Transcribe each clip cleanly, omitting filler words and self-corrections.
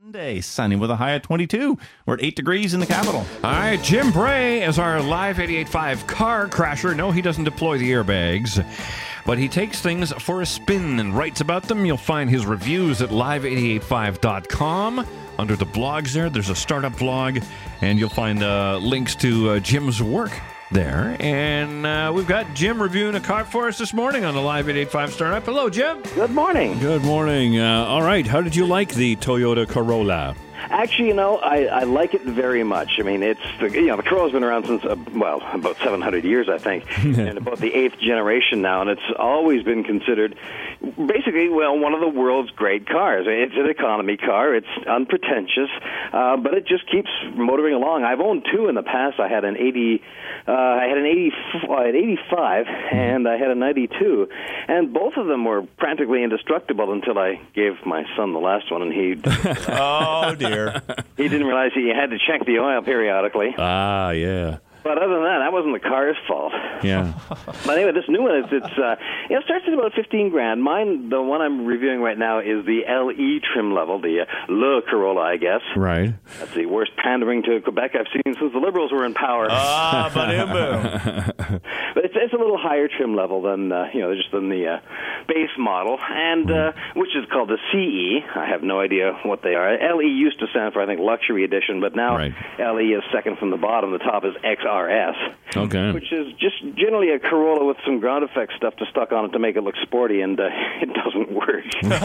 Monday, sunny with a high of 22. We're at 8 degrees in the capital. All right, Jim Bray is our live 88.5 car crasher. No, he doesn't deploy the airbags, but he takes things for a spin and writes about them. You'll find his reviews at live885.com. Under the blogs there's a startup blog, and you'll find links to Jim's work there. And we've got Jim reviewing a car for us this morning on the Live 885 Startup. Hello, Jim. Good morning. Good morning. All right, how did you like the Toyota Corolla? Actually, I like it very much. I mean, the Corolla's been around since, about 700 years, I think, and about the 8th generation now, and it's always been considered basically, one of the world's great cars. It's an economy car. It's unpretentious, but it just keeps motoring along. I've owned two in the past. I had an 85, and I had a 92, and both of them were practically indestructible until I gave my son the last one, and he... Oh, dear. He didn't realize he had to check the oil periodically. Ah, yeah. But other than that wasn't the car's fault. Yeah. But anyway, this new one, it starts at about $15,000. Mine, the one I'm reviewing right now, is the LE trim level, the Le Corolla, I guess. Right. That's the worst pandering to Quebec I've seen since the Liberals were in power. Ah, but But it's a little higher trim level than just than the base model, and which is called the CE. I have no idea what they are. LE used to stand for, I think, luxury edition, but now LE is second from the bottom. The top is XRS. Okay. Which is just generally a Corolla with some ground effect stuff to stuck on it to make it look sporty, and it doesn't work.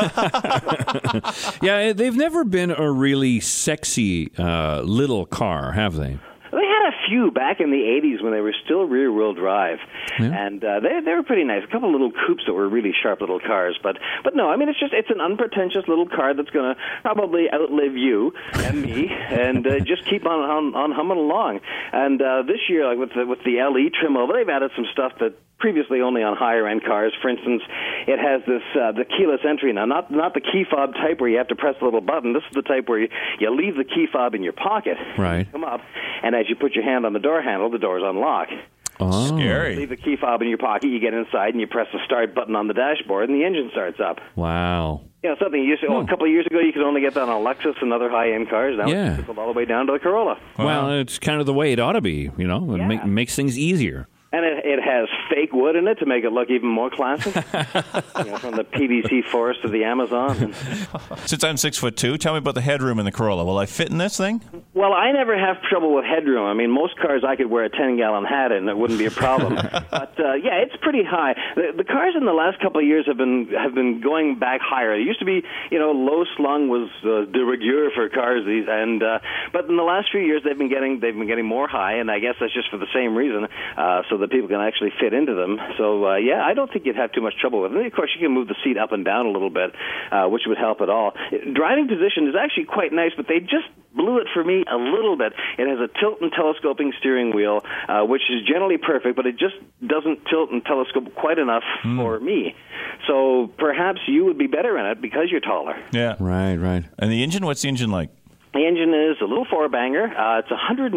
Yeah, they've never been a really sexy little car, have they? They had a few back in the 80s when they were still rear-wheel drive, and they were pretty nice. A couple little coupes that were really sharp little cars, but no, I mean it's an unpretentious little car that's going to probably outlive you and me, and just keep on humming along. And this year, like with the LE trim over, they've added some stuff that previously only on higher-end cars. For instance, it has this the keyless entry now, not the key fob type where you have to press the little button. This is the type where you leave the key fob in your pocket, right? Come up, and as you put your hand on the door handle, the doors unlock. Oh. Scary. Leave the key fob in your pocket, you get inside, and you press the start button on the dashboard, and the engine starts up. Wow. Something you used to, a couple of years ago, you could only get that on a Lexus and other high-end cars. Now it's trickled all the way down to the Corolla. Well, it's kind of the way it ought to be, It makes things easier. And it has fake wood in it to make it look even more classic. From the PVC forest of the Amazon. Since I'm 6'2", tell me about the headroom in the Corolla. Will I fit in this thing? Well, I never have trouble with headroom. I mean, most cars I could wear a 10-gallon hat in, it wouldn't be a problem. But it's pretty high. The cars in the last couple of years have been going back higher. It used to be, low slung was de rigueur for cars, but in the last few years they've been getting more high, and I guess that's just for the same reason, so that people can actually fit into them. So I don't think you'd have too much trouble with it. And of course, you can move the seat up and down a little bit, which would help at all. Driving position is actually quite nice, but they just blew it for me a little bit. It has a tilt and telescoping steering wheel, which is generally perfect, but it just doesn't tilt and telescope quite enough for me. So perhaps you would be better in it because you're taller. Yeah. Right. And the engine, what's the engine like? The engine is a little four-banger. It's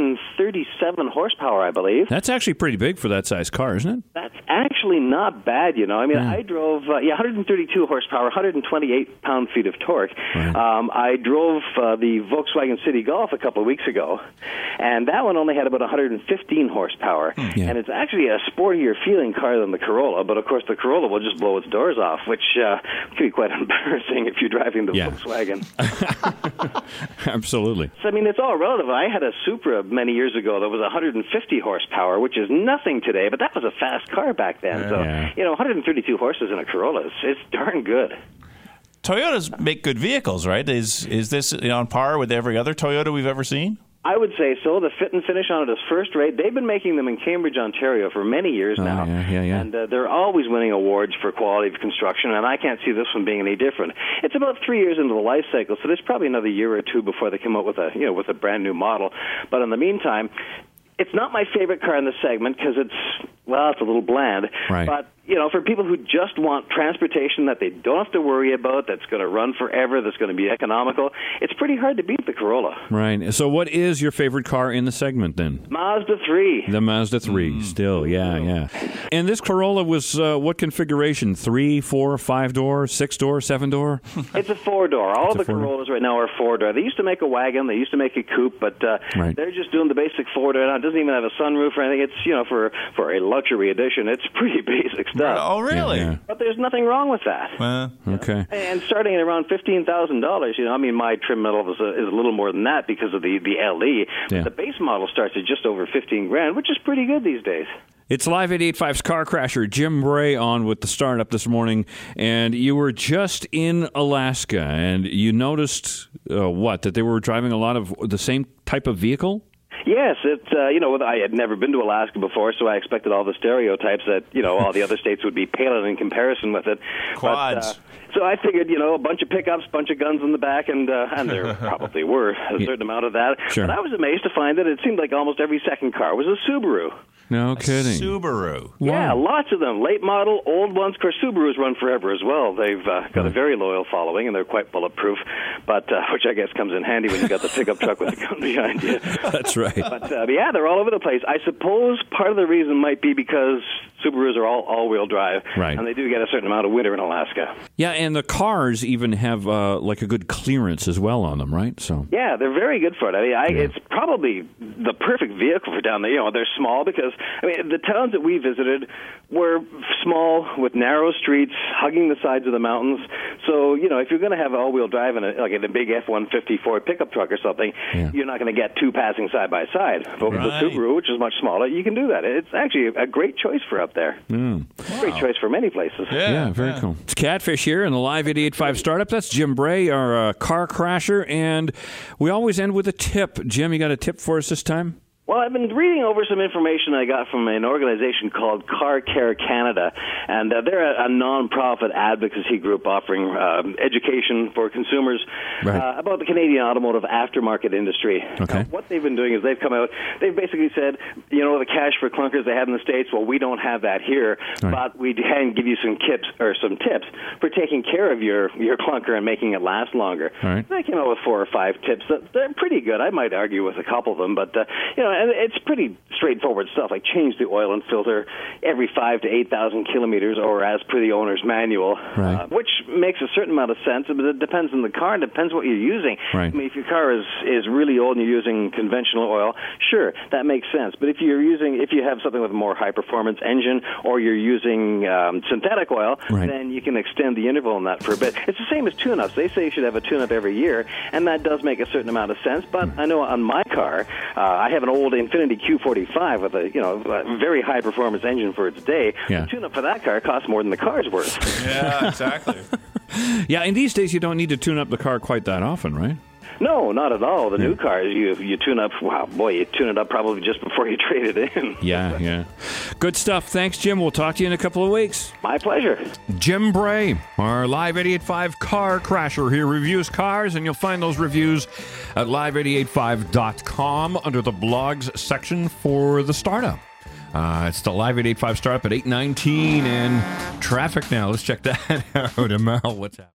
137 horsepower, I believe. That's actually pretty big for that size car, isn't it? That's actually not bad, I mean, I drove, 132 horsepower, 128 pound-feet of torque. Right. I drove the Volkswagen City Golf a couple of weeks ago, and that one only had about 115 horsepower. Yeah. And it's actually a sportier-feeling car than the Corolla, but of course the Corolla will just blow its doors off, which can be quite embarrassing if you're driving the Volkswagen. Absolutely. So, I mean, it's all relative. I had a Supra many years ago that was 150 horsepower, which is nothing today, but that was a fast car back then. Yeah. So, 132 horses in a Corolla, it's darn good. Toyotas make good vehicles, right? Is this on par with every other Toyota we've ever seen? I would say so. The fit and finish on it is first rate. They've been making them in Cambridge, Ontario for many years now. Yeah. And they're always winning awards for quality of construction, and I can't see this one being any different. It's about 3 years into the life cycle, so there's probably another year or two before they come out with a brand new model. But in the meantime, it's not my favorite car in the segment because it's a little bland. Right. But for people who just want transportation that they don't have to worry about, that's going to run forever, that's going to be economical, it's pretty hard to beat the Corolla. Right. So what is your favorite car in the segment then? Mazda 3. The Mazda 3, still, yeah. And this Corolla was what configuration? 3, 4, 5-door, 6-door, 7-door? It's a 4-door. All the Corollas right now are 4-door. They used to make a wagon, they used to make a coupe, but they're just doing the basic 4-door now. It doesn't even have a sunroof or anything. It's, for a luxury edition, it's pretty basic stuff. Oh, really? Yeah. But there's nothing wrong with that. Okay. And starting at around $15,000, my trim level is a little more than that because of the LE. Yeah. The base model starts at just over $15,000, which is pretty good these days. It's Live 88.5's Car Crasher, Jim Bray, on with the startup this morning, and you were just in Alaska, and you noticed that they were driving a lot of the same type of vehicle? Yes, it's I had never been to Alaska before, so I expected all the stereotypes that all the other states would be pale in comparison with it. Quads. So I figured, a bunch of pickups, bunch of guns in the back, and there probably were a certain amount of that. Sure. But I was amazed to find that it seemed like almost every second car was a Subaru. No kidding. Subaru. Yeah, Wow. lots of them. Late model, old ones. Of course, Subarus run forever as well. They've got a very loyal following, and they're quite bulletproof, but which I guess comes in handy when you got the pickup truck with a gun behind you. That's right. But yeah, they're all over the place. I suppose part of the reason might be because Subarus are all-wheel drive, right, and they do get a certain amount of winter in Alaska. Yeah, and the cars even have like a good clearance as well on them, right? So yeah, they're very good for it. I mean, it's probably the perfect vehicle for down there. They're small because the towns that we visited were small with narrow streets, hugging the sides of the mountains. So if you're going to have all-wheel drive in a big F-150 Ford pickup truck or something, you're not going to get two passing side by side. But with the Subaru, which is much smaller, you can do that. It's actually a great choice for up there. Great choice for many places. Yeah, very cool. It's Catfish here in the Live 88.5 Startup. That's Jim Bray, our car crasher, and we always end with a tip. Jim, you got a tip for us this time? Well, I've been reading over some information I got from an organization called Car Care Canada, and they're a non-profit advocacy group offering education for consumers about the Canadian automotive aftermarket industry. Okay. What they've been doing is they've come out, they've basically said, the cash for clunkers they have in the States, well, we don't have that here, but we can give you some tips for taking care of your clunker and making it last longer. Right. They came out with 4 or 5 tips. They're pretty good. I might argue with a couple of them, but, and it's pretty straightforward stuff, like change the oil and filter every 5,000 to 8,000 kilometers, or as per the owner's manual, which makes a certain amount of sense, but it depends on the car and depends what you're using. Right. I mean, if your car is really old and you're using conventional oil, sure, that makes sense. But if you have something with a more high-performance engine, or you're using synthetic oil, then you can extend the interval on that for a bit. It's the same as tune-ups. They say you should have a tune-up every year, and that does make a certain amount of sense. But I know on my car, I have an old Infiniti Q45 with a very high performance engine for its day. Yeah. The tune-up for that car costs more than the car's worth. Yeah, exactly. Yeah, and these days you don't need to tune up the car quite that often, right? No, not at all. The new cars, you tune up, you tune it up probably just before you trade it in. Yeah. Good stuff. Thanks, Jim. We'll talk to you in a couple of weeks. My pleasure. Jim Bray, our Live 88.5 car crasher. He reviews cars, and you'll find those reviews at live885.com under the blogs section for the startup. It's the Live 88.5 startup at 8:19 and traffic now. Let's check that out. Amal, what's happening?